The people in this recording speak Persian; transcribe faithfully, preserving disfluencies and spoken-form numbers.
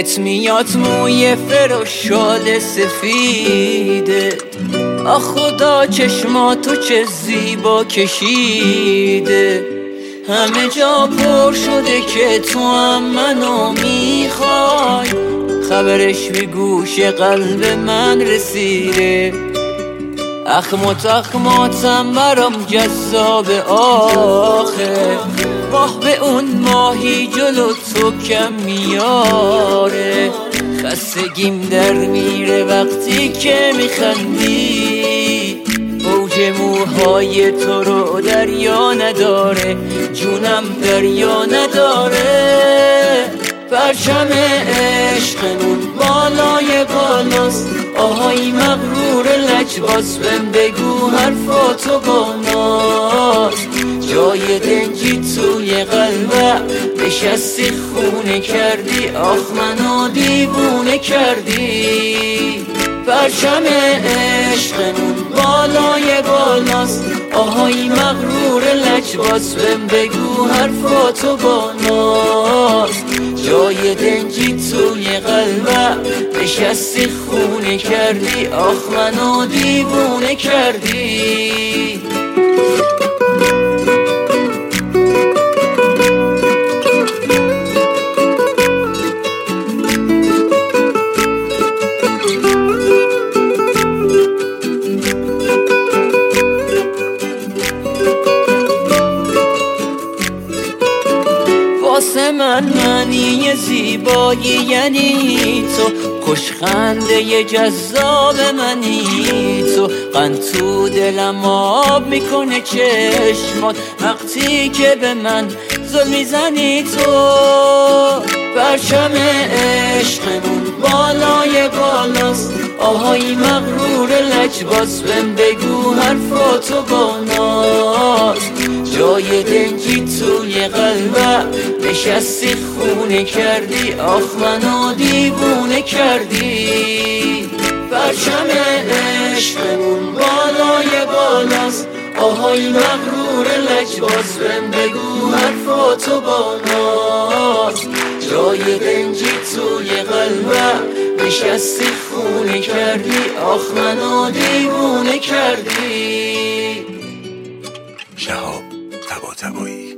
بهت میاد موی فراشال سفیده. آخ خدا چشماتو چه زیبا کشیده. همه جا پر شده که تو هم منو میخوای. خبرش به گوش قلب من رسیده. اخمات اخماتم برام جذاب آخه. واه به اون ماهی جلو تو کم میاره. خستگیم در میره وقتی که میخندی. اوج موهای تو رو دریا نداره. جونم دریا نداره. پرچم عشقمون بالای بالاست. آهای مغرور لجباس بهم بگو حرفاتو با ناز. جای دنجی توی قلبم نشستی خونه کردی. آخ منو دیوونه کردی. پرچم عشقمون بالای بالاست. آهای مغرور لجباس بهم بگو حرفاتو با ناز. جای دنجی توی قلبم نشستی خونه کردی. آخ منو دیوونه کردی. واسه من معنی زیبایی یعنی تو. خوشخنده جذاب منی تو. قند تو دلم آب میکنه چشمات وقتی که به من زل میزنی تو. پرچم عشقمون بالای بالاست. آهای مغرور لجباس بهم بگو حرفاتو با ناز. جای دنجی توی قلبم نشستی خونه کردی. آخ منو دیوونه کردی. پرچم عشقمون بالای بالاست. آهای مغرور لجباس بهم بگو حرفاتو با ناز. جای دنجی توی قلبم نشستی خونه کردی. آخ منو دیوونه کردی. شهاب طباطبایی.